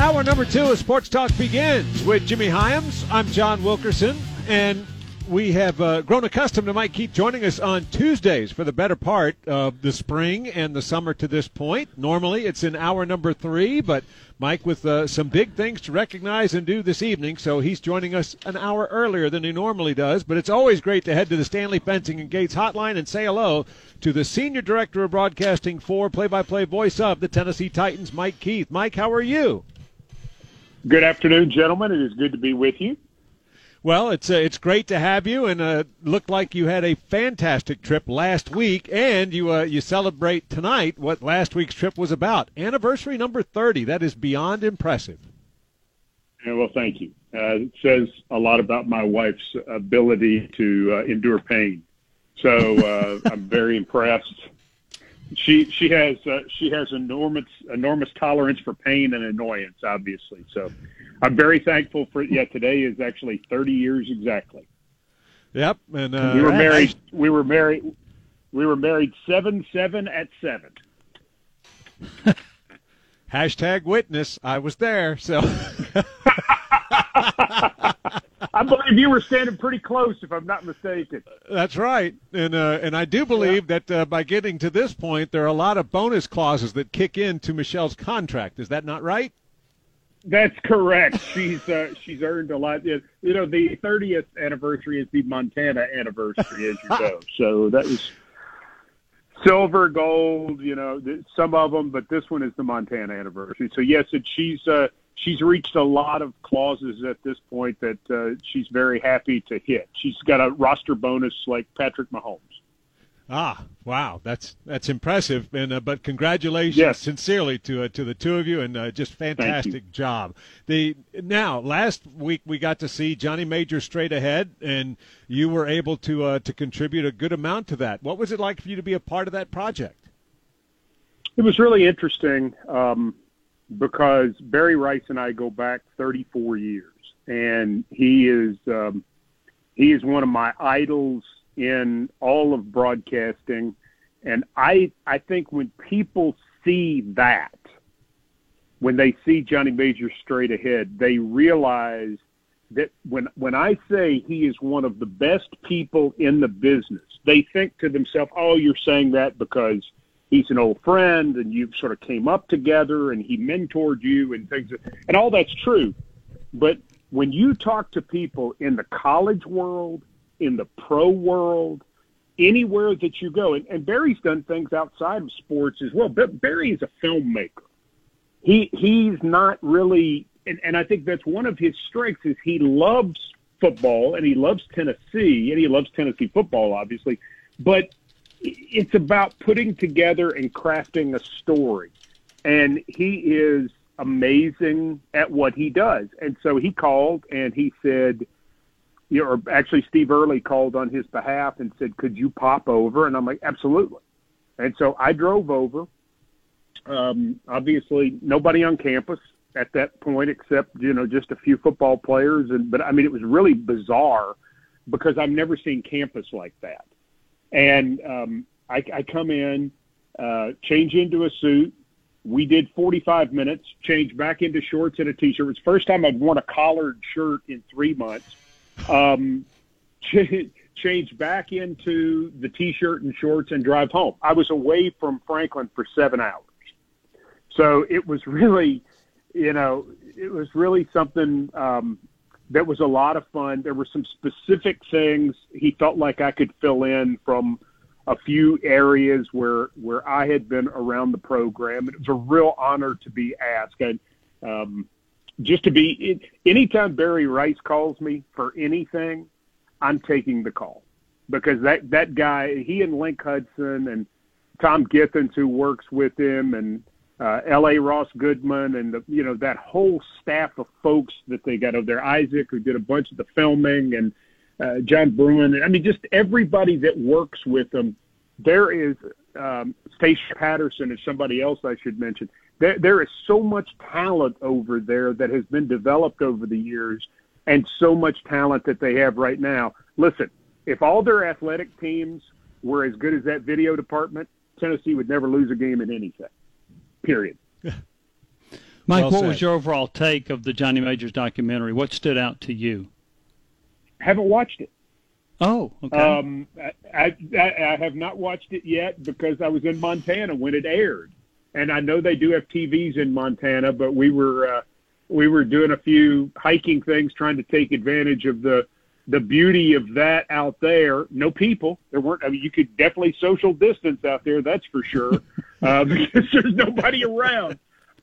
Hour number 2 of Sports Talk begins with Jimmy Hyams. I'm John Wilkerson, and we have grown accustomed to Mike Keith joining us on Tuesdays for the better part of the spring and the summer to this point. Normally it's in hour number 3, but Mike with some big things to recognize and do this evening, so he's joining us an hour earlier than he normally does. But it's always great to head to the Stanley Fencing and Gates hotline and say hello to the Senior Director of Broadcasting for play-by-play voice of the Tennessee Titans, Mike Keith. Mike, how are you? Good afternoon, gentlemen. It is good to be with you. Well, it's great to have you, and looked like you had a fantastic trip last week, and you celebrate tonight what last week's trip was about. Anniversary number 30. That is beyond impressive. Yeah, well, thank you. It says a lot about my wife's ability to endure pain. So I'm very impressed. She has enormous tolerance for pain and annoyance, obviously. So I'm very thankful for it. Yeah, today is actually 30 years exactly. Yep, and we were married. We were married 7/7 at 7. Hashtag witness. I was there. So. I believe you were standing pretty close, if I'm not mistaken. That's right, and I do believe that by getting to this point, there are a lot of bonus clauses that kick into Michelle's contract. Is that not right? That's correct. She's earned a lot. You know, the 30th anniversary is the Montana anniversary, as you know. So that was silver, gold. You know, some of them, but this one is the Montana anniversary. So yes, she's reached a lot of clauses at this point that she's very happy to hit. She's got a roster bonus like Patrick Mahomes. Ah, wow, that's impressive, and but congratulations sincerely to the two of you, and just fantastic job. Now, last week we got to see Johnny Major straight ahead, and you were able to contribute a good amount to that. What was it like for you to be a part of that project? It was really interesting because Barry Rice and I go back 34 years, and he is one of my idols in all of broadcasting. And I think when people see that, when they see Johnny Major straight ahead, they realize that when I say he is one of the best people in the business, they think to themselves, oh, you're saying that because he's an old friend and you sort of came up together and he mentored you and things. And all that's true. But when you talk to people in the college world, in the pro world, anywhere that you go, and Barry's done things outside of sports as well, but Barry is a filmmaker. He's not really, and I think that's one of his strengths, is he loves football and he loves Tennessee, and he loves Tennessee football, obviously, but it's about putting together and crafting a story. And he is amazing at what he does. And so he called and he said, or actually Steve Early called on his behalf and said, could you pop over? And I'm like, absolutely. And so I drove over. Obviously nobody on campus at that point except, just a few football players. But I mean, it was really bizarre because I've never seen campus like that. And I come in, change into a suit. We did 45 minutes, change back into shorts and a T-shirt. It was the first time I'd worn a collared shirt in 3 months. Change back into the T-shirt and shorts and drive home. I was away from Franklin for 7 hours. So it was really, something that was a lot of fun. There were some specific things he felt like I could fill in from a few areas where I had been around the program. It was a real honor to be asked. And anytime Barry Rice calls me for anything, I'm taking the call, because that guy, he and Link Hudson and Tom Githens, who works with him, and L.A. Ross Goodman, and that whole staff of folks that they got over there, Isaac, who did a bunch of the filming, and John Bruin. I mean, just everybody that works with them. There is Stacia Patterson is somebody else I should mention. There is so much talent over there that has been developed over the years, and so much talent that they have right now. Listen, if all their athletic teams were as good as that video department, Tennessee would never lose a game in anything, period. Mike, Well what said. was your overall take of the Johnny Majors documentary? What stood out to you? Haven't watched it. Oh, okay. I have not watched it yet because I was in Montana when it aired, and I know they do have TVs in Montana, but we were doing a few hiking things, trying to take advantage of the beauty of that out there. No people. There weren't. I mean, you could definitely social distance out there. That's for sure, because there's nobody around.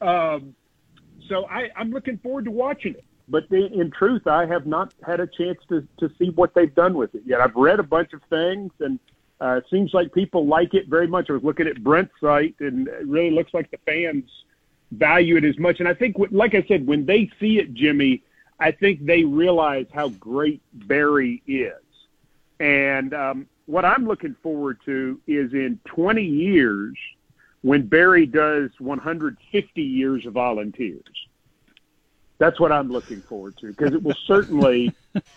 So I'm looking forward to watching it. But in truth, I have not had a chance to see what they've done with it yet. I've read a bunch of things, and it seems like people like it very much. I was looking at Brent's site, and it really looks like the fans value it as much. And I think, like I said, when they see it, Jimmy, I think they realize how great Barry is. And what I'm looking forward to is in 20 years, when Barry does 150 years of volunteers. That's what I'm looking forward to, because it will certainly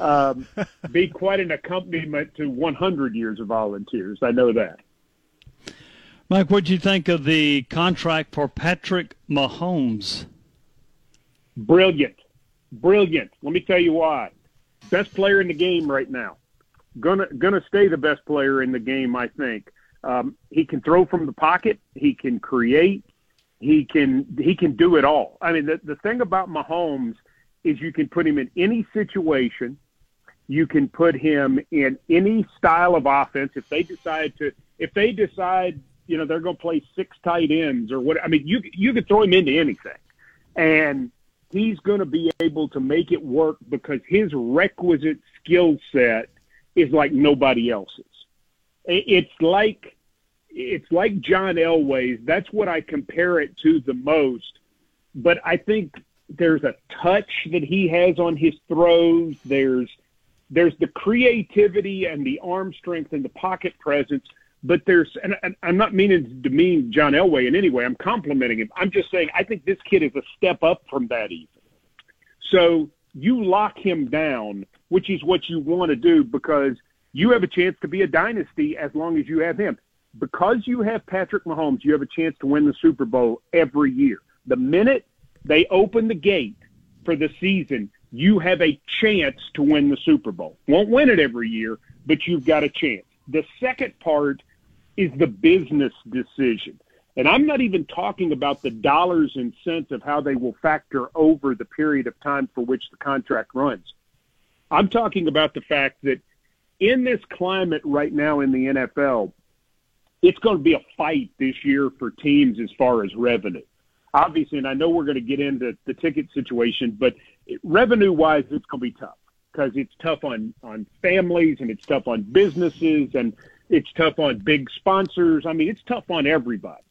be quite an accompaniment to 100 years of volunteers. I know that. Mike, what do you think of the contract for Patrick Mahomes? Brilliant. Brilliant. Let me tell you why. Best player in the game right now. Gonna stay the best player in the game, I think. He can throw from the pocket. He can create. He can do it all. I mean, the thing about Mahomes is you can put him in any situation. You can put him in any style of offense. If they decide, they're going to play 6 tight ends or what. I mean, you could throw him into anything, and he's going to be able to make it work because his requisite skill set is like nobody else's. It's like John Elway's. That's what I compare it to the most. But I think there's a touch that he has on his throws. There's the creativity and the arm strength and the pocket presence. But and I'm not meaning to demean John Elway in any way. I'm complimenting him. I'm just saying I think this kid is a step up from that even. So you lock him down, which is what you want to do, because you have a chance to be a dynasty as long as you have him. Because you have Patrick Mahomes, you have a chance to win the Super Bowl every year. The minute they open the gate for the season, you have a chance to win the Super Bowl. Won't win it every year, but you've got a chance. The second part is the business decision. And I'm not even talking about the dollars and cents of how they will factor over the period of time for which the contract runs. I'm talking about the fact that in this climate right now in the NFL, it's going to be a fight this year for teams as far as revenue. Obviously, and I know we're going to get into the ticket situation, but revenue-wise, it's going to be tough because it's tough on families and it's tough on businesses and it's tough on big sponsors. I mean, it's tough on everybody.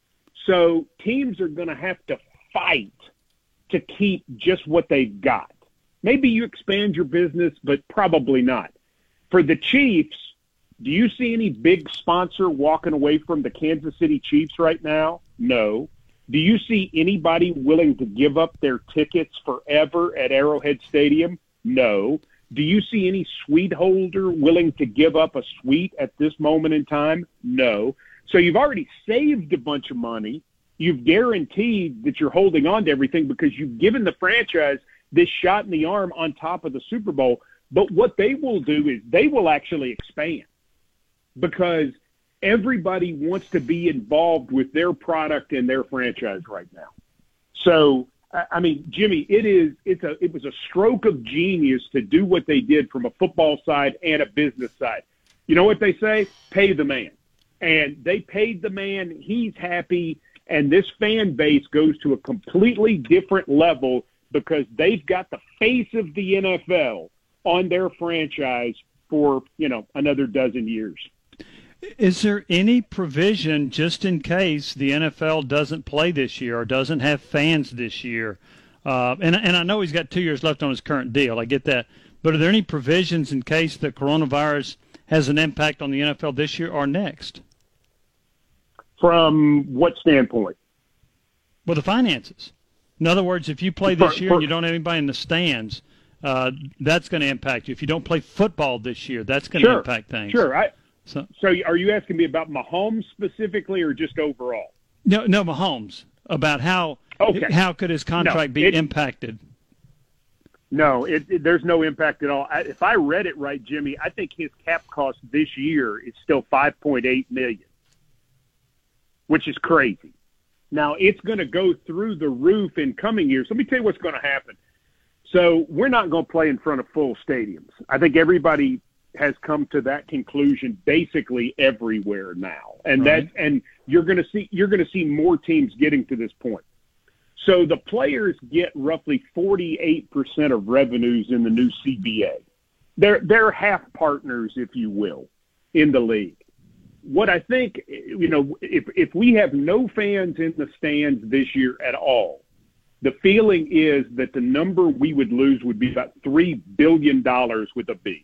So teams are going to have to fight to keep just what they've got. Maybe you expand your business, but probably not. For the Chiefs, do you see any big sponsor walking away from the Kansas City Chiefs right now? No. Do you see anybody willing to give up their tickets forever at Arrowhead Stadium? No. Do you see any suite holder willing to give up a suite at this moment in time? No. So you've already saved a bunch of money. You've guaranteed that you're holding on to everything because you've given the franchise this shot in the arm on top of the Super Bowl. But what they will do is they will actually expand, because everybody wants to be involved with their product and their franchise right now. So, I mean, Jimmy, it was a stroke of genius to do what they did from a football side and a business side. You know what they say? Pay the man. And they paid the man. He's happy. And this fan base goes to a completely different level because they've got the face of the NFL on their franchise for, another dozen years. Is there any provision just in case the NFL doesn't play this year or doesn't have fans this year? And I know he's got 2 years left on his current deal. I get that. But are there any provisions in case the coronavirus has an impact on the NFL this year or next? From what standpoint? Well, the finances. In other words, if you play this year and you don't have anybody in the stands, that's going to impact you. If you don't play football this year, that's going to impact things. Sure. So are you asking me about Mahomes specifically or just overall? No, Mahomes. About how Okay. How could his contract be impacted? No, there's no impact at all. If I read it right, Jimmy, I think his cap cost this year is still $5.8 million, which is crazy. Now, it's going to go through the roof in coming years. Let me tell you what's going to happen. So we're not going to play in front of full stadiums. I think everybody has come to that conclusion basically everywhere now, and right. and you're going to see more teams getting to this point. So the players get roughly 48% of revenues in the new CBA. They're half partners, if you will, in the league. What I think, if we have no fans in the stands this year at all, the feeling is that the number we would lose would be about $3 billion with a B.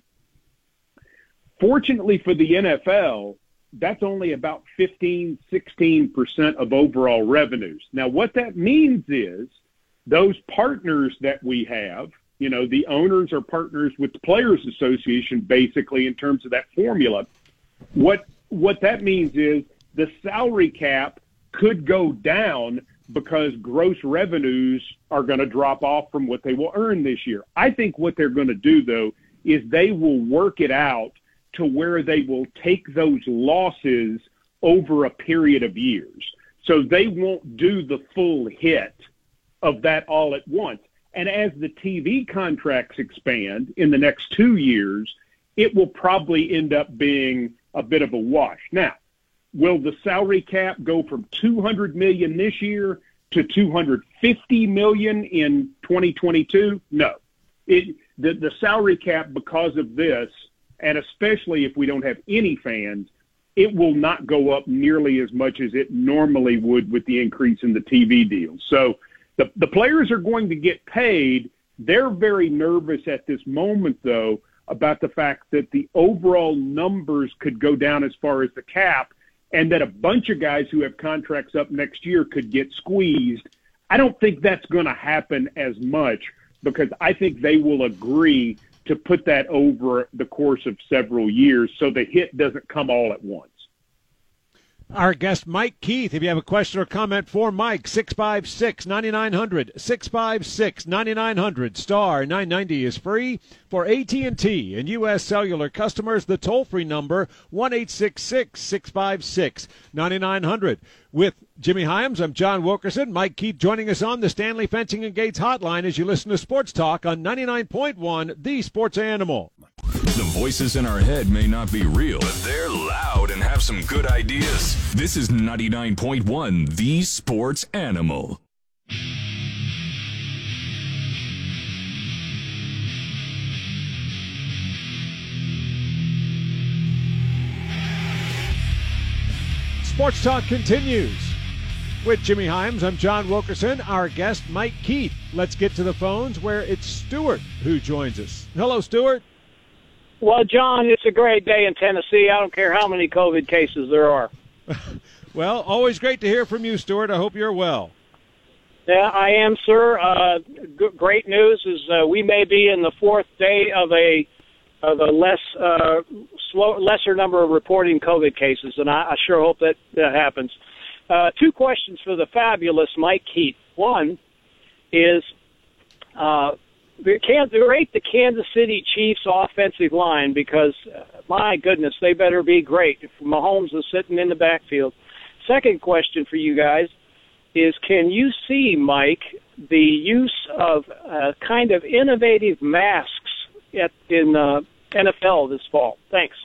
Fortunately for the NFL, that's only about 15, 16% of overall revenues. Now, what that means is those partners that we have, the owners are partners with the Players Association, basically, in terms of that formula. What that means is the salary cap could go down because gross revenues are going to drop off from what they will earn this year. I think what they're going to do, though, is they will work it out to where they will take those losses over a period of years. So they won't do the full hit of that all at once. And as the TV contracts expand in the next 2 years, it will probably end up being a bit of a wash. Now, will the salary cap go from $200 million this year to $250 million in 2022? No. The salary cap, because of this, and especially if we don't have any fans, it will not go up nearly as much as it normally would with the increase in the TV deals. So the players are going to get paid. They're very nervous at this moment, though, about the fact that the overall numbers could go down as far as the cap, and that a bunch of guys who have contracts up next year could get squeezed. I don't think that's going to happen as much, because I think they will agree to put that over the course of several years so the hit doesn't come all at once. Our guest, Mike Keith. If you have a question or comment for Mike, 656-9900, 656-9900, star 990 is free. For AT&T and U.S. Cellular customers, the toll-free number, 1-866-656-9900. With Jimmy Hyams, I'm John Wilkerson. Mike Keith joining us on the Stanley Fencing and Gates hotline as you listen to Sports Talk on 99.1, The Sports Animal. The voices in our head may not be real, but they're loud and have some good ideas. This is 99.1, The Sports Animal. Sports Talk continues. With Jimmy Hyams, I'm John Wilkerson. Our guest, Mike Keith. Let's get to the phones where it's Stuart who joins us. Hello, Stuart. Well, John, it's a great day in Tennessee. I don't care how many COVID cases there are. Well, always great to hear from you, Stuart. I hope you're well. Yeah, I am, sir. Great news is we may be in the fourth day of a lesser number of reporting COVID cases, and I sure hope that happens. Two questions for the fabulous Mike Keith. One is rate the Kansas City Chiefs offensive line, because, my goodness, they better be great if Mahomes is sitting in the backfield. Second question for you guys is, can you see, Mike, the use of kind of innovative masks in NFL this fall? Thanks.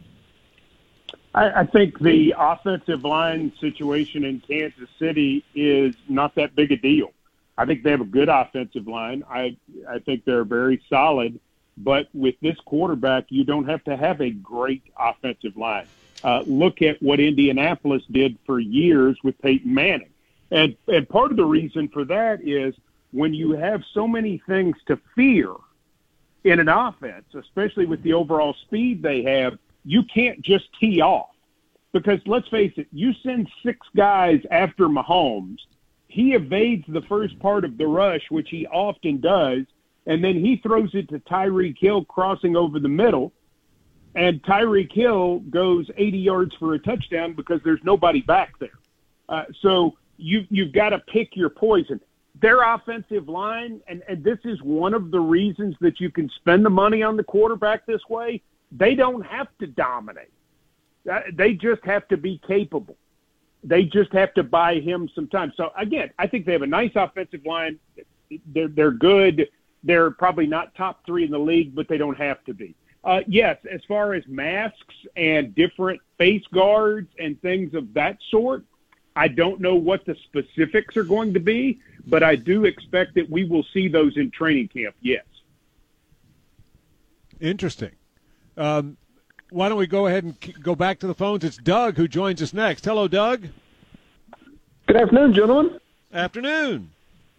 I think the offensive line situation in Kansas City is not that big a deal. I think they have a good offensive line. I think they're very solid. But with this quarterback, you don't have to have a great offensive line. Look at what Indianapolis did for years with Peyton Manning. And part of the reason for that is when you have so many things to fear in an offense, especially with the overall speed they have, you can't just tee off. Because let's face it, you send 6 guys after Mahomes, he evades the first part of the rush, which he often does, and then he throws it to Tyreek Hill crossing over the middle, and Tyreek Hill goes 80 yards for a touchdown because there's nobody back there. So you've got to pick your poison. Their offensive line, and this is one of the reasons that you can spend the money on the quarterback this way, they don't have to dominate. They just have to be capable. They just have to buy him some time. So, again, I think they have a nice offensive line. They're good. They're probably not top 3 in the league, but they don't have to be. Yes, as far as masks and different face guards and things of that sort, I don't know what the specifics are going to be, but I do expect that we will see those in training camp, yes. Interesting. Why don't we go ahead and go back to the phones? It's Doug who joins us next. Hello, Doug. Good afternoon, gentlemen. Afternoon.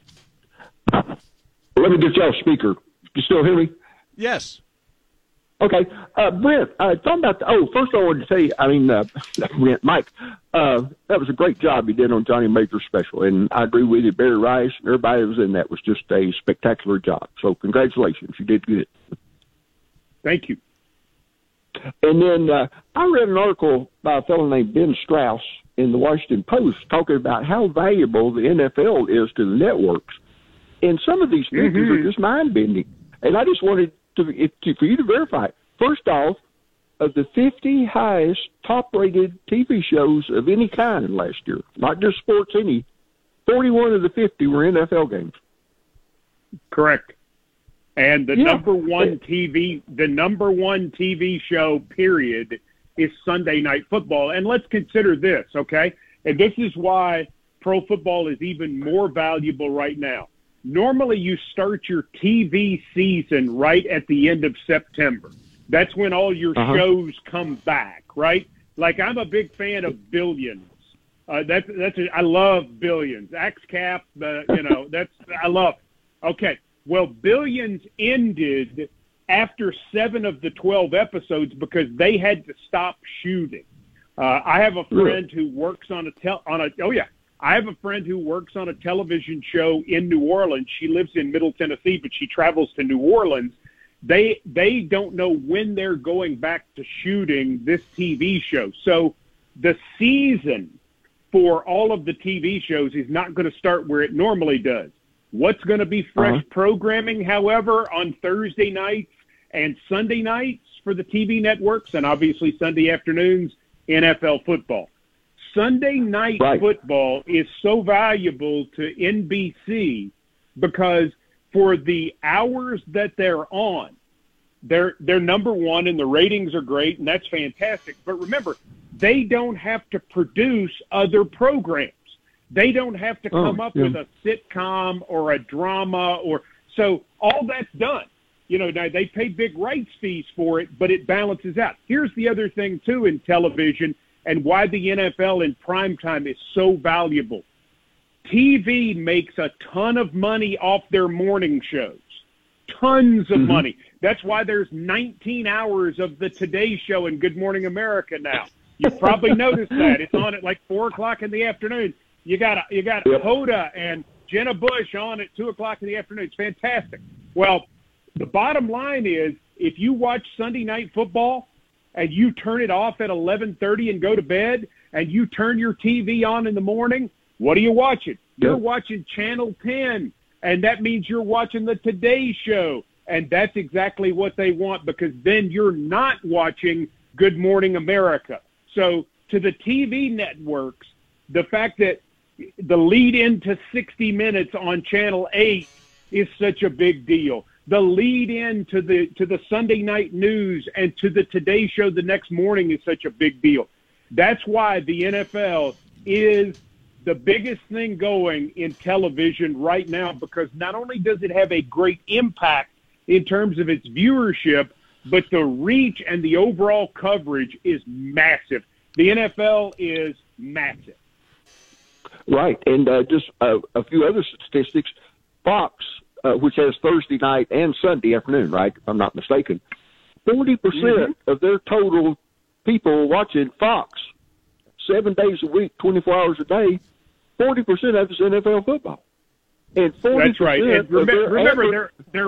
Let me get y'all speaker. You still hear me? Yes. Okay. Brent, talking about first I wanted to say, Brent, Mike, that was a great job you did on Johnny Major's special, and I agree with you. Barry Rice and everybody that was in that was just a spectacular job. So congratulations. You did good. Thank you. And then I read an article by a fellow named Ben Strauss in the Washington Post talking about how valuable the NFL is to the networks. And some of these figures are just mind-bending. And I just wanted for you to verify it. First off, of the 50 highest top-rated TV shows of any kind last year, not just sports, 41 of the 50 were NFL games. Correct. And the number one TV show, period, is Sunday Night Football. And let's consider this, okay? And this is why pro football is even more valuable right now. Normally you start your TV season right at the end of September. That's when all your shows come back, right? Like, I'm a big fan of Billions. I love Billions. XCap, I love it. Okay. Well, Billions ended after 7 of the 12 episodes because they had to stop shooting. I have a friend who works I have a friend who works on a television show in New Orleans. She lives in Middle Tennessee, but she travels to New Orleans. They don't know when they're going back to shooting this TV show. So the season for all of the TV shows is not going to start where it normally does. What's going to be fresh programming, however, on Thursday nights and Sunday nights for the TV networks, and obviously Sunday afternoons, NFL football. Sunday night football is so valuable to NBC because for the hours that they're on, they're number one and the ratings are great, and that's fantastic. But remember, they don't have to produce other programs. They don't have to come up with a sitcom or a drama so all that's done. Now they pay big rights fees for it, but it balances out. Here's the other thing too in television and why the NFL in primetime is so valuable. TV makes a ton of money off their morning shows. Tons of money. That's why there's 19 hours of the Today Show and Good Morning America now. You've probably noticed that. It's on at like 4 o'clock in the afternoon. You got Hoda and Jenna Bush on at 2 o'clock in the afternoon. It's fantastic. Well, the bottom line is if you watch Sunday Night Football and you turn it off at 11:30 and go to bed and you turn your TV on in the morning, what are you watching? You're watching Channel 10, and that means you're watching the Today Show. And that's exactly what they want because then you're not watching Good Morning America. So to the TV networks, the fact that the lead into 60 Minutes on Channel 8 is such a big deal. The lead in to the Sunday night news and to the Today Show the next morning is such a big deal. That's why the NFL is the biggest thing going in television right now because not only does it have a great impact in terms of its viewership, but the reach and the overall coverage is massive. The NFL is massive. Right, and just a few other statistics. Fox, which has Thursday night and Sunday afternoon, right, if I'm not mistaken, 40% of their total people watching Fox 7 days a week, 24 hours a day, 40% of it's NFL football. And 40% that's right. And remember,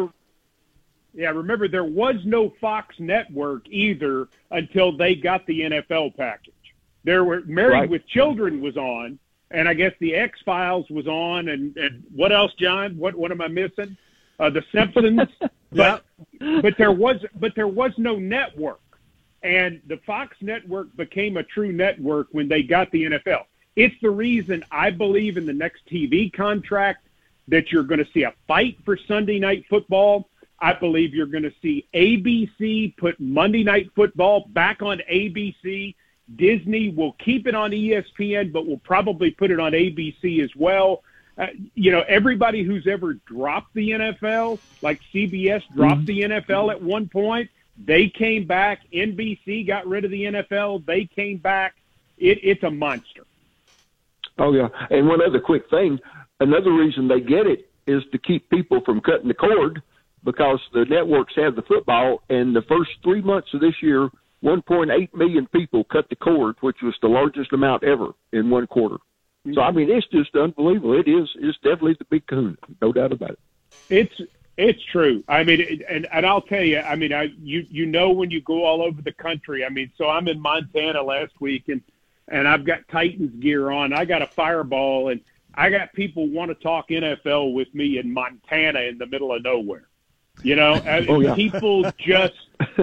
there was no Fox network either until they got the NFL package. There were Married with Children was on, and I guess the X-Files was on, and what else, John? What am I missing? The Simpsons. But there was no network, and the Fox network became a true network when they got the NFL. It's the reason I believe in the next TV contract that you're going to see a fight for Sunday Night Football. I believe you're going to see ABC put Monday Night Football back on ABC. Disney will keep it on ESPN, but will probably put it on ABC as well. Everybody who's ever dropped the NFL, like CBS dropped the NFL at one point, they came back. NBC got rid of the NFL. They came back. It's a monster. Oh, yeah. And one other quick thing, another reason they get it is to keep people from cutting the cord, because the networks have the football, and the first 3 months of this year, 1.8 million people cut the cord, which was the largest amount ever in one quarter. So, I mean, it's just unbelievable. It's definitely the big kahuna, no doubt about it. It's true. I mean, and I'll tell you, I mean, you know when you go all over the country, I mean, so I'm in Montana last week, and I've got Titans gear on. I got a Fireball, and I got people want to talk NFL with me in Montana in the middle of nowhere. People just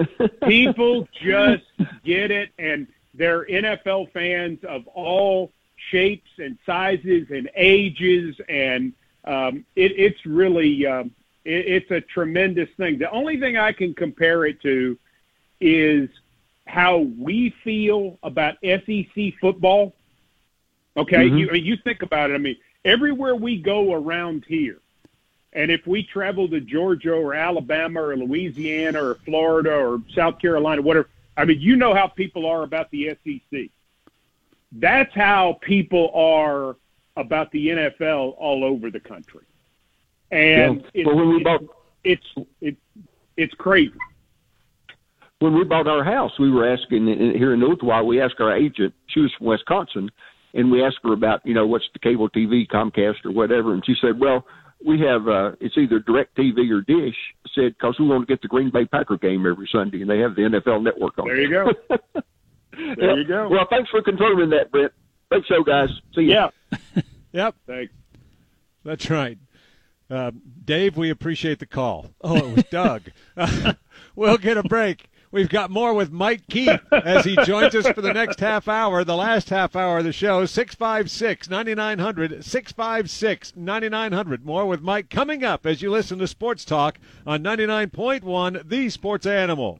get it, and they're NFL fans of all shapes and sizes and ages, and it's really it's a tremendous thing. The only thing I can compare it to is how we feel about SEC football. Okay, you think about it. I mean, everywhere we go around here, and if we travel to Georgia or Alabama or Louisiana or Florida or South Carolina, whatever, I mean, you know how people are about the SEC. That's how people are about the NFL all over the country. And it's crazy. When we bought our house, we were asking here in Ottawa, we asked our agent, she was from Wisconsin, and we asked her about, what's the cable TV, Comcast or whatever. And she said, well, we have, it's either DirecTV or Dish, said, because we want to get the Green Bay Packer game every Sunday, and they have the NFL Network on. There you go. There you go. Well, thanks for confirming that, Brent. Great show, guys. See you. Yeah. Yep. Thanks. That's right. Dave, we appreciate the call. Oh, it was Doug. We'll get a break. We've got more with Mike Keith as he joins us for the next half hour, the last half hour of the show, 656-9900, 656-9900. More with Mike coming up as you listen to Sports Talk on 99.1, The Sports Animal.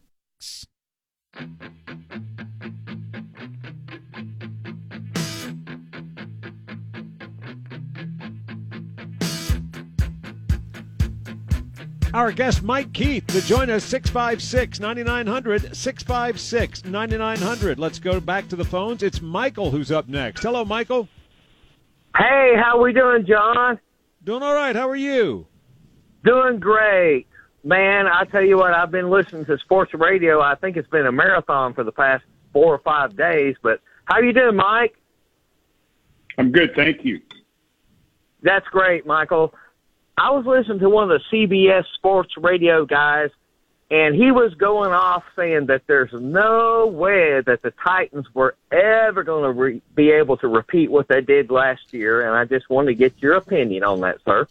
Our guest, Mike Keith, to join us, 656-9900, 656-9900. Let's go back to the phones. It's Michael who's up next. Hello, Michael. Hey, how we doing, John? Doing all right. How are you? Doing great. Man, I tell you what, I've been listening to sports radio. I think it's been a marathon for the past 4 or 5 days. But how you doing, Mike? I'm good, thank you. That's great, Michael. I was listening to one of the CBS sports radio guys, and he was going off saying that there's no way that the Titans were ever going to be able to repeat what they did last year, and I just wanted to get your opinion on that, sir.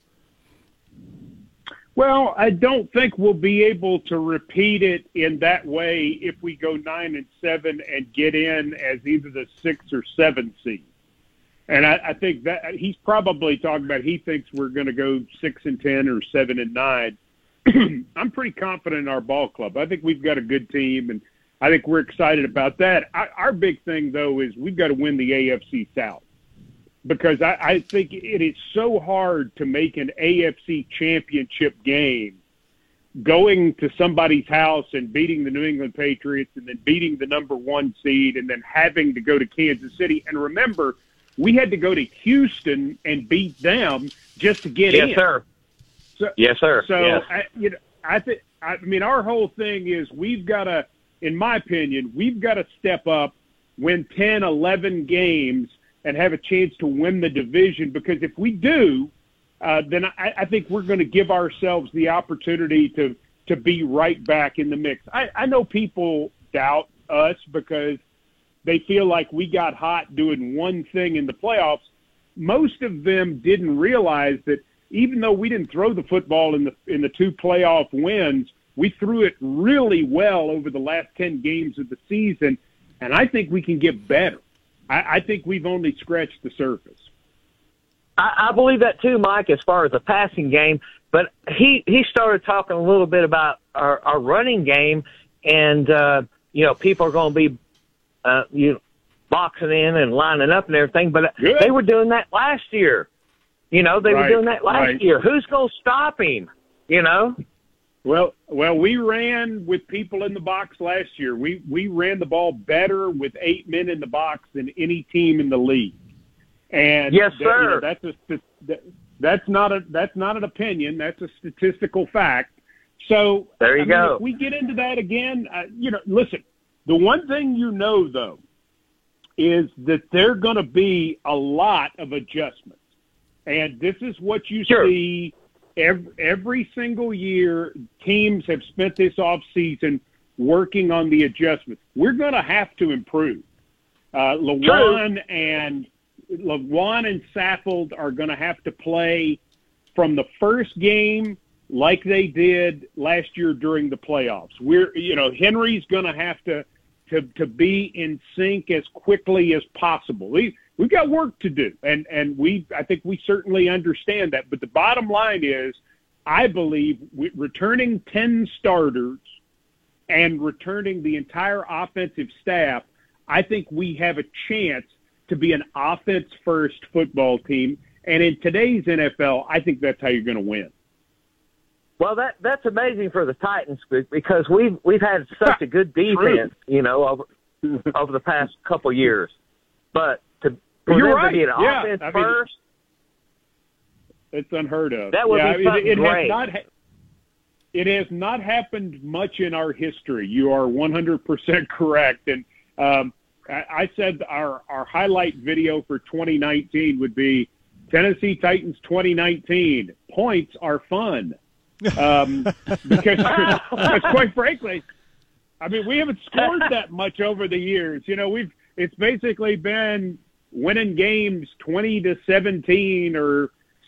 Well, I don't think we'll be able to repeat it in that way if we go 9-7 and get in as either the 6th or 7th seed. And I think that he's probably talking about he thinks we're going to go 6-10 or 7-9. I'm pretty confident in our ball club. I think we've got a good team, and I think we're excited about that. Our big thing, though, is we've got to win the AFC South, because I think it is so hard to make an AFC championship game going to somebody's house and beating the New England Patriots and then beating the number 1 seed and then having to go to Kansas City. And remember, we had to go to Houston and beat them just to get in. Yes, sir. Yes, sir. So, yes. I mean, our whole thing is we've got to, in my opinion, we've got to step up, win 10, 11 games, and have a chance to win the division. Because if we do, then I think we're going to give ourselves the opportunity to be right back in the mix. I know people doubt us because they feel like we got hot doing one thing in the playoffs. most of them didn't realize that even though we didn't throw the football in the 2 playoff wins, we threw it really well over the last 10 games of the season, and I think we can get better. I think we've only scratched the surface. I believe that too, Mike, as far as the passing game. But he started talking a little bit about our running game, and people are going to be boxing in and lining up and everything. But Good. They were doing that last year. They were doing that last year. Who's going to stop him? Well, we ran with people in the box last year. We ran the ball better with 8 men in the box than any team in the league. And yes, sir. That's not an opinion. That's a statistical fact. So there you go. If we get into that again, listen. The one thing though is that there are going to be a lot of adjustments, and this is what you see every single year. Teams have spent this off season working on the adjustments. We're going to have to improve. LeJuan and Saffold are going to have to play from the first game like they did last year during the playoffs. Henry's going to have to be in sync as quickly as possible. We've got work to do, and I think we certainly understand that. But the bottom line is, I believe returning 10 starters and returning the entire offensive staff, I think we have a chance to be an offense-first football team. And in today's NFL, I think that's how you're going to win. Well, that's amazing for the Titans because we've had such a good defense, over the past couple years. But for them to be an offense first, it's unheard of. That would be something great. It has not happened much in our history. You are 100% correct. And I said our highlight video for 2019 would be Tennessee Titans 2019. Points are fun. Because quite frankly, we haven't scored that much over the years. It's basically been winning games 20-17 or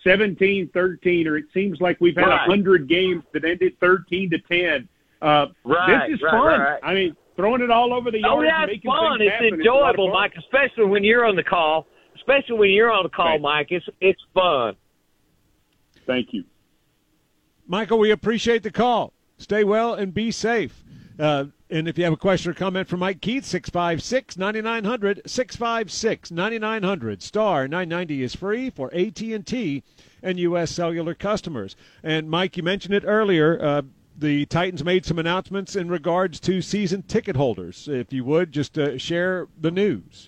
17-13, or it seems like we've had 100 games that ended 13-10. This is fun. Right. Throwing it all over the yard. Oh, yeah, it's fun. It's enjoyable, Mike, especially when you're on the call. Right. Mike, it's fun. Thank you. Michael, we appreciate the call. Stay well and be safe. And if you have a question or comment for Mike Keith, 656-9900, 656-9900. Star 990 is free for AT&T and U.S. Cellular customers. And, Mike, you mentioned it earlier, the Titans made some announcements in regards to season ticket holders. If you would, just share the news.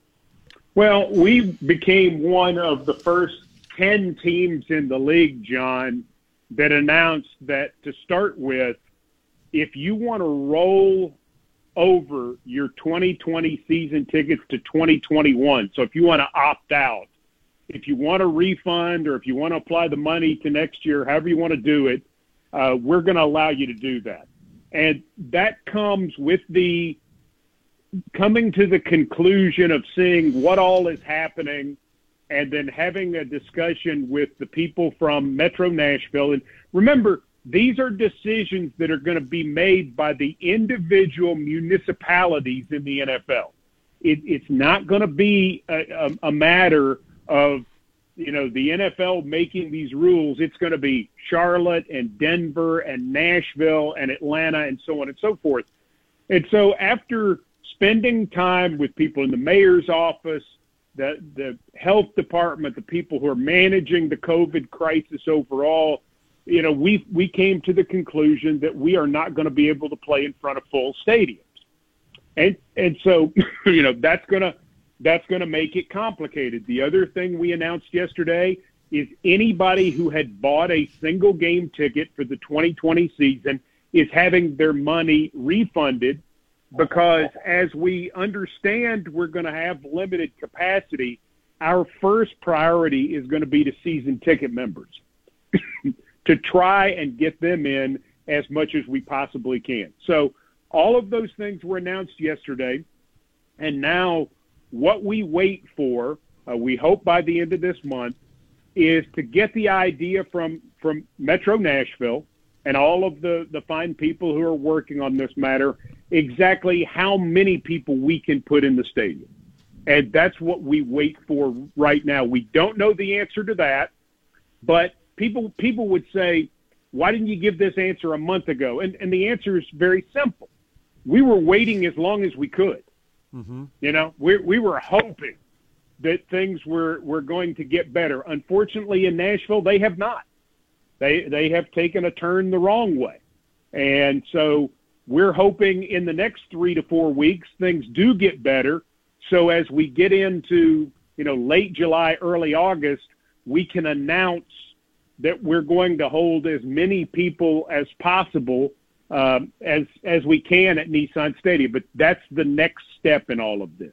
Well, we became one of the first 10 teams in the league, John, that announced that to start with, if you want to roll over your 2020 season tickets to 2021, so if you want to opt out, if you want a refund, or if you want to apply the money to next year, however you want to do it, we're going to allow you to do that. And that comes with the coming to the conclusion of seeing what all is happening and then having a discussion with the people from Metro Nashville. And remember, these are decisions that are going to be made by the individual municipalities in the NFL. It's not going to be a matter of, the NFL making these rules. It's going to be Charlotte and Denver and Nashville and Atlanta and so on and so forth. And so after spending time with people in the mayor's office, the health department, the people who are managing the COVID crisis overall, we came to the conclusion that we are not going to be able to play in front of full stadiums. And so, that's going to make it complicated. The other thing we announced yesterday is anybody who had bought a single game ticket for the 2020 season is having their money refunded, because as we understand we're going to have limited capacity, our first priority is going to be to season ticket members to try and get them in as much as we possibly can. So all of those things were announced yesterday, and now what we wait for we hope by the end of this month, is to get the idea from Metro Nashville and all of the fine people who are working on this matter, exactly how many people we can put in the stadium. And that's what we wait for right now. We don't know the answer to that, but people would say, why didn't you give this answer a month ago? And the answer is very simple. We were waiting as long as we could. Mm-hmm. You know, we were hoping that things were going to get better. Unfortunately, in Nashville, they have not. They have taken a turn the wrong way. And so we're hoping in the next 3 to 4 weeks things do get better. So as we get into, late July, early August, we can announce that we're going to hold as many people as possible as we can at Nissan Stadium. But that's the next step in all of this.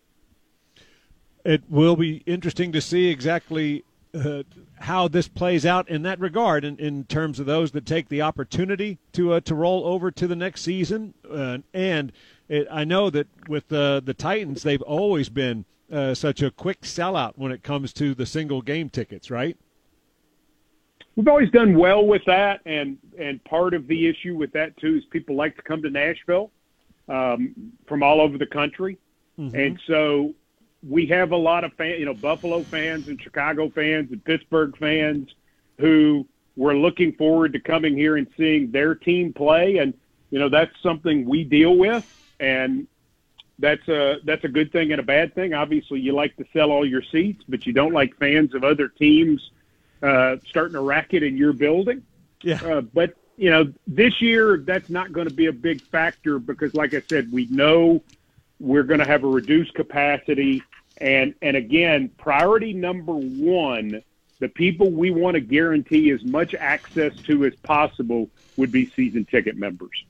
It will be interesting to see exactly how this plays out in that regard, in terms of those that take the opportunity to roll over to the next season. I know that with the Titans, they've always been such a quick sellout when it comes to the single game tickets, right? We've always done well with that, and part of the issue with that, too, is people like to come to Nashville from all over the country. Mm-hmm. And so we have a lot of fans, Buffalo fans and Chicago fans and Pittsburgh fans who were looking forward to coming here and seeing their team play. And, that's something we deal with, and that's a good thing and a bad thing. Obviously, you like to sell all your seats, but you don't like fans of other teams starting a racket in your building. Yeah. But, this year that's not going to be a big factor because, like I said, we know we're going to have a reduced capacity. And again, priority number one, the people we want to guarantee as much access to as possible would be season ticket members.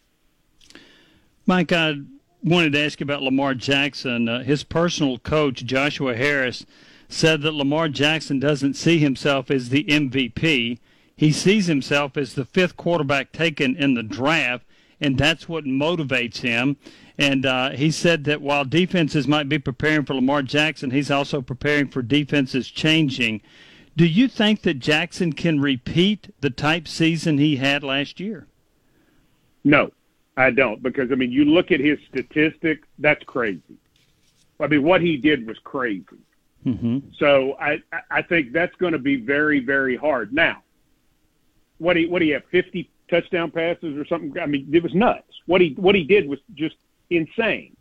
Mike, I wanted to ask you about Lamar Jackson. His personal coach, Joshua Harris, said that Lamar Jackson doesn't see himself as the MVP. He sees himself as the fifth quarterback taken in the draft, and that's what motivates him. And he said that while defenses might be preparing for Lamar Jackson, he's also preparing for defenses changing. Do you think that Jackson can repeat the type season he had last year? No, I don't, because, you look at his statistics, that's crazy. What he did was crazy. Mm-hmm. So I think that's going to be very, very hard. Now, what do you have, 50 touchdown passes or something? It was nuts. What he did was just insane.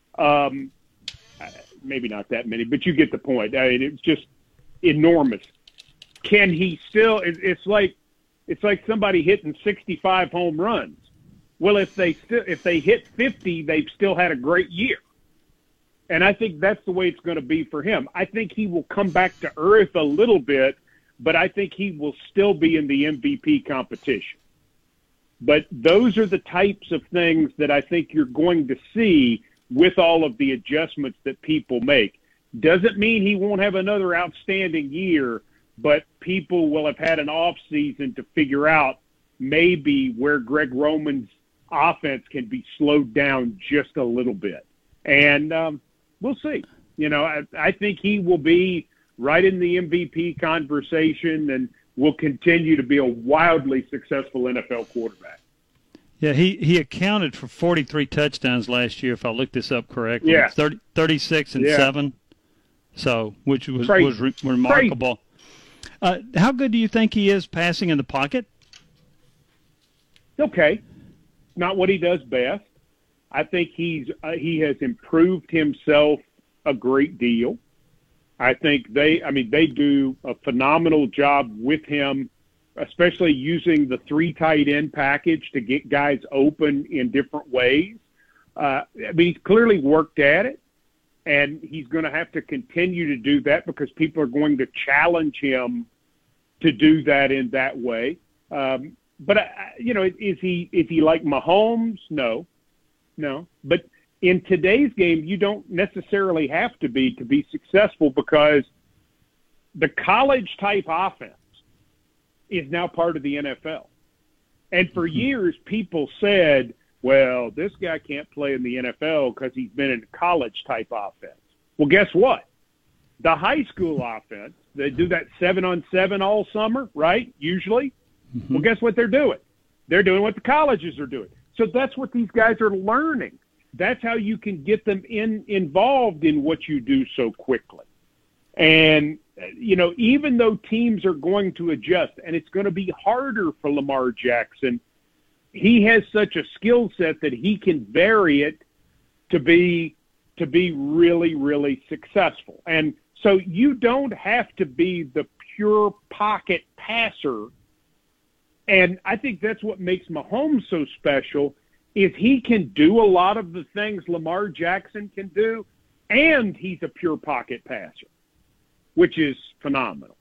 Maybe not that many, but you get the point. It's just enormous. Can he still? It's like somebody hitting 65 home runs. Well, if they hit 50, they've still had a great year. And I think that's the way it's going to be for him. I think he will come back to earth a little bit, but I think he will still be in the MVP competition. But those are the types of things that I think you're going to see with all of the adjustments that people make. Doesn't mean he won't have another outstanding year, but people will have had an off season to figure out maybe where Greg Roman's offense can be slowed down just a little bit. And we'll see. I think he will be right in the MVP conversation and will continue to be a wildly successful NFL quarterback. Yeah, he accounted for 43 touchdowns last year, if I looked this up correctly. Yeah. 36 and 7, so which was remarkable. How good do you think he is passing in the pocket? Okay. Not what he does best. I think he has improved himself a great deal. I think they do a phenomenal job with him, especially using the 3 tight end package to get guys open in different ways. He's clearly worked at it, and he's going to have to continue to do that because people are going to challenge him to do that in that way. But is he like Mahomes? No. But in today's game, you don't necessarily have to be successful because the college-type offense is now part of the NFL. And for years, people said, well, this guy can't play in the NFL because he's been in a college-type offense. Well, guess what? The high school offense, they do that 7-on-7 all summer, right? Usually. Mm-hmm. Well, guess what they're doing? They're doing what the colleges are doing. So that's what these guys are learning. That's how you can get them involved in what you do so quickly. And, even though teams are going to adjust, and it's going to be harder for Lamar Jackson, he has such a skill set that he can vary it to be really, really successful. And so you don't have to be the pure pocket passer. And I think that's what makes Mahomes so special, is he can do a lot of the things Lamar Jackson can do, and he's a pure pocket passer, which is phenomenal.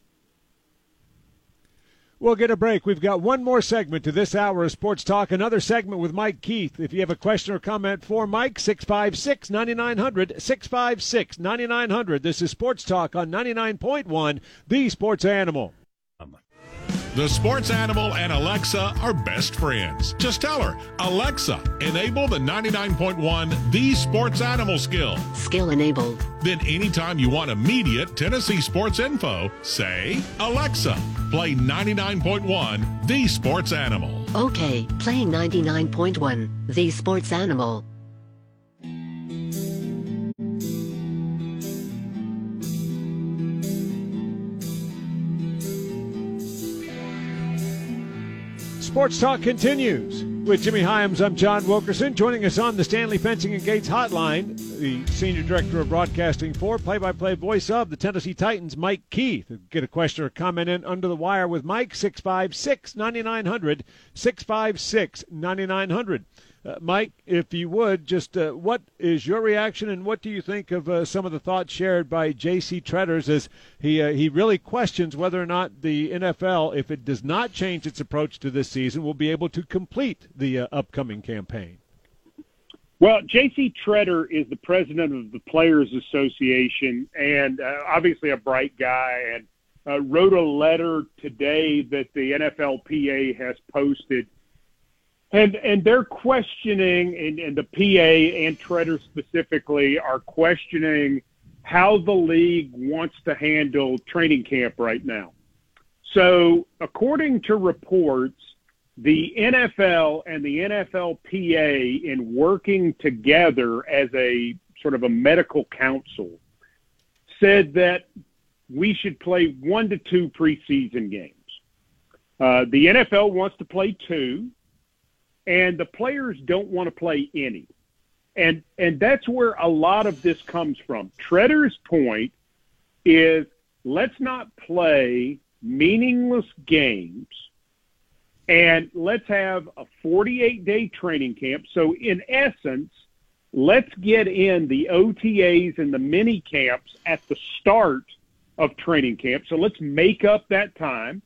We'll get a break. We've got one more segment to this hour of Sports Talk, another segment with Mike Keith. If you have a question or comment for Mike, 656-9900, 656-9900. This is Sports Talk on 99.1, The Sports Animal. The Sports Animal and Alexa are best friends. Just tell her, Alexa, enable the 99.1 The Sports Animal skill. Skill enabled. Then anytime you want immediate Tennessee sports info, say, Alexa, play 99.1 The Sports Animal. Okay, playing 99.1 The Sports Animal. Sports Talk continues. With Jimmy Hyams, I'm John Wilkerson. Joining us on the Stanley Fencing and Gates hotline, the Senior Director of Broadcasting for play-by-play voice of the Tennessee Titans, Mike Keith. Get a question or comment in under the wire with Mike, 656-9900, 656-9900. Mike, if you would, just what is your reaction and what do you think of some of the thoughts shared by J.C. Treaders as he really questions whether or not the NFL, if it does not change its approach to this season, will be able to complete the upcoming campaign? Well, J.C. Treader is the president of the Players Association and obviously a bright guy, and wrote a letter today that the NFLPA has posted. And they're questioning, and the PA and Treader specifically are questioning how the league wants to handle training camp right now. So according to reports, the NFL and the NFLPA, in working together as a sort of a medical council, said that we should play 1 to 2 preseason games. The NFL wants to play 2. And the players don't want to play any. And that's where a lot of this comes from. Treader's point is, let's not play meaningless games, and let's have a 48-day training camp. So in essence, let's get in the OTAs and the mini camps at the start of training camp. So let's make up that time.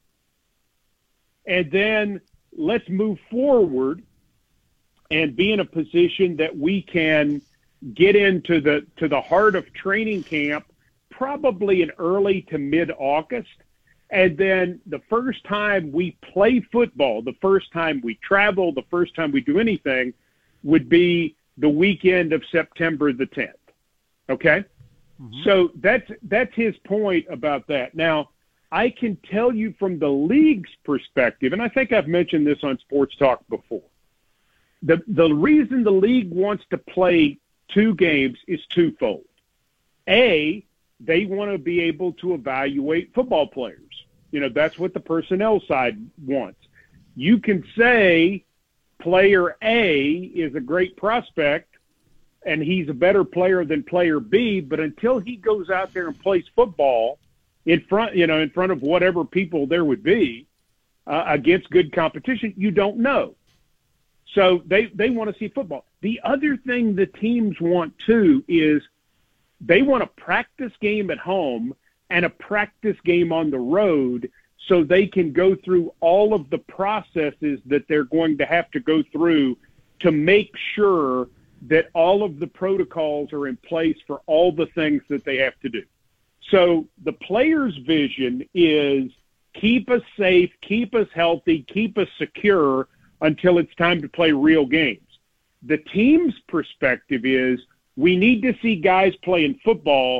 And then let's move forward and be in a position that we can get into the heart of training camp probably in early to mid-August. And then the first time we play football, the first time we travel, the first time we do anything would be the weekend of September the 10th. Okay? Mm-hmm. So that's his point about that. Now, I can tell you from the league's perspective, and I think I've mentioned this on Sports Talk before, the reason the league wants to play 2 games is twofold. A, they want to be able to evaluate football players. That's what the personnel side wants. You can say player A is a great prospect and he's a better player than player B, but until he goes out there and plays football in front of whatever people there would be against good competition, you don't know. So they want to see football. The other thing the teams want, too, is they want a practice game at home and a practice game on the road so they can go through all of the processes that they're going to have to go through to make sure that all of the protocols are in place for all the things that they have to do. So the players' vision is keep us safe, keep us healthy, keep us secure until it's time to play real games. The team's perspective is we need to see guys playing football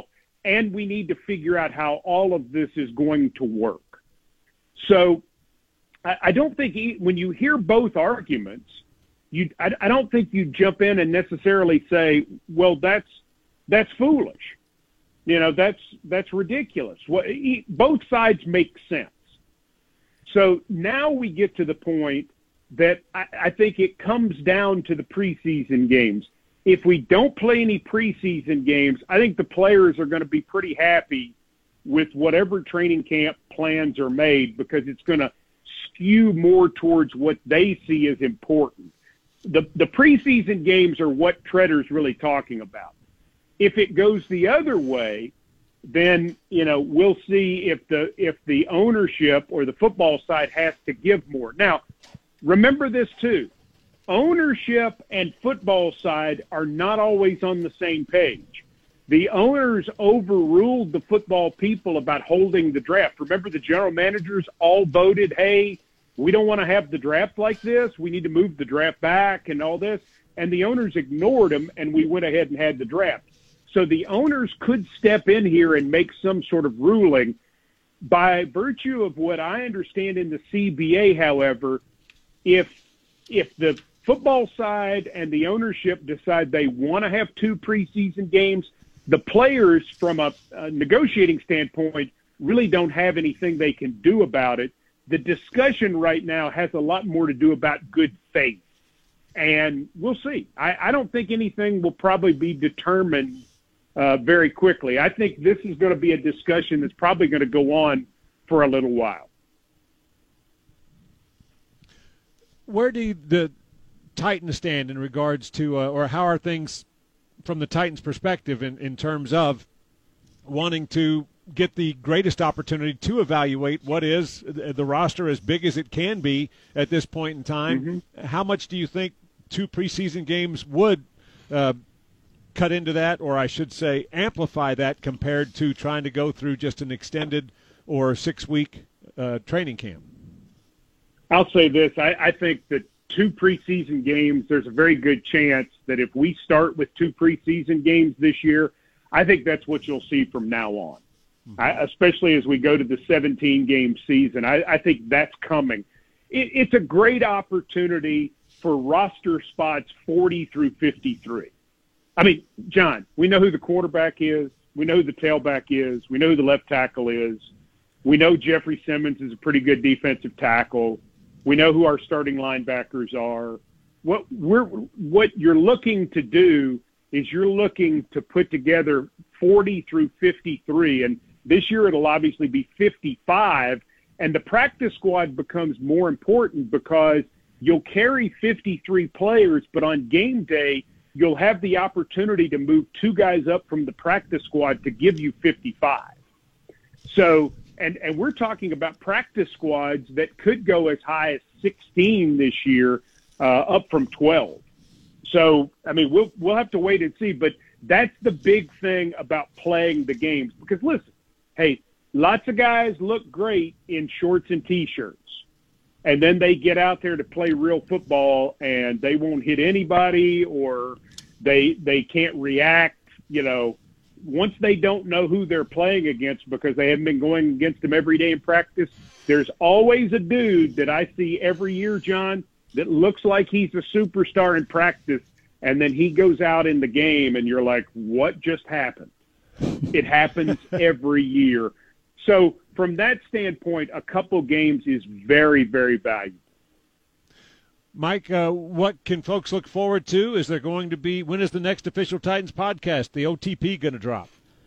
and we need to figure out how all of this is going to work. So I don't think when you hear both arguments, I don't think you jump in and necessarily say, well, that's foolish. That's ridiculous. Both sides make sense. So now we get to the point that I think it comes down to the preseason games. If we don't play any preseason games, I think the players are going to be pretty happy with whatever training camp plans are made, because it's going to skew more towards what they see as important. The preseason games are what Tretter's really talking about. If it goes the other way, then we'll see if the ownership or the football side has to give more. Now, remember this too: ownership and football side are not always on the same page. The owners overruled the football people about holding the draft. Remember, the general managers all voted, hey, we don't want to have the draft like this. We need to move the draft back and all this. And the owners ignored them, and we went ahead and had the draft. So the owners could step in here and make some sort of ruling. By virtue of what I understand in the CBA, however, if the football side and the ownership decide they want to have 2 preseason games, the players, from a negotiating standpoint, really don't have anything they can do about it. The discussion right now has a lot more to do about good faith. And we'll see. I don't think anything will probably be determined very quickly. I think this is going to be a discussion that's probably going to go on for a little while. Where do the Titans stand in regards to, or how are things from the Titans' perspective in terms of wanting to get the greatest opportunity to evaluate what is the roster as big as it can be at this point in time? Mm-hmm. How much do you think 2 preseason games would cut into that, or I should say amplify that, compared to trying to go through just an extended or 6-week training camp? I'll say this. I think that 2 preseason games, there's a very good chance that if we start with 2 preseason games this year, I think that's what you'll see from now on. Especially as we go to the 17-game season. I think that's coming. It's a great opportunity for roster spots 40 through 53. I mean, John, we know who the quarterback is. We know who the tailback is. We know who the left tackle is. We know Jeffrey Simmons is a pretty good defensive tackle. We know who our starting linebackers are. What you're looking to do is you're looking to put together 40 through 53, and this year it'll obviously be 55, and the practice squad becomes more important because you'll carry 53 players, but on game day you'll have the opportunity to move 2 guys up from the practice squad to give you 55. So, and we're talking about practice squads that could go as high as 16 this year, up from 12. So, I mean, we'll have to wait and see, but that's the big thing about playing the games. Because, listen, hey, lots of guys look great in shorts and T-shirts, and then they get out there to play real football, and they won't hit anybody, or they can't react, Once they don't know who they're playing against because they haven't been going against them every day in practice, there's always a dude that I see every year, John, that looks like he's a superstar in practice, and then he goes out in the game, and you're like, what just happened? It happens every year. So from that standpoint, a couple games is very, very valuable. Mike, what can folks look forward to? Is there going to be, when is the next official Titans podcast, the OTP, going to drop?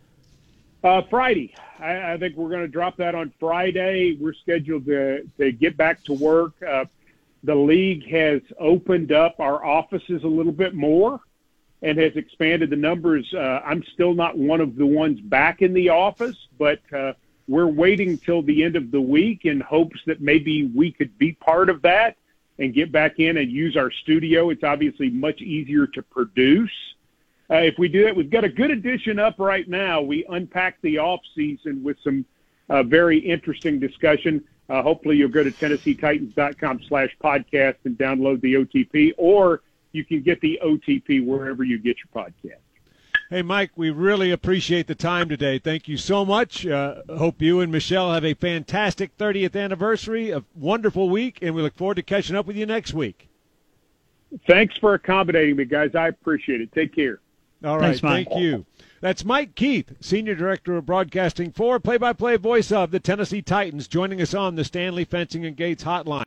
Friday. I think we're going to drop that on Friday. We're scheduled to get back to work. The league has opened up our offices a little bit more and has expanded the numbers. I'm still not one of the ones back in the office, but we're waiting till the end of the week in hopes that maybe we could be part of that and get back in and use our studio. It's obviously much easier to produce. If we do that, we've got a good edition up right now. We unpacked the off season with some very interesting discussion. Hopefully you'll go to TennesseeTitans.com/podcast and download the OTP, or you can get the OTP wherever you get your podcast. Hey, Mike, we really appreciate the time today. Thank you so much. Hope you and Michelle have a fantastic 30th anniversary, a wonderful week, and we look forward to catching up with you next week. Thanks for accommodating me, guys. I appreciate it. Take care. All right, Thanks, Mike. Thank you. That's Mike Keith, Senior Director of Broadcasting for play-by-play voice of the Tennessee Titans, joining us on the Stanley Fencing and Gates Hotline.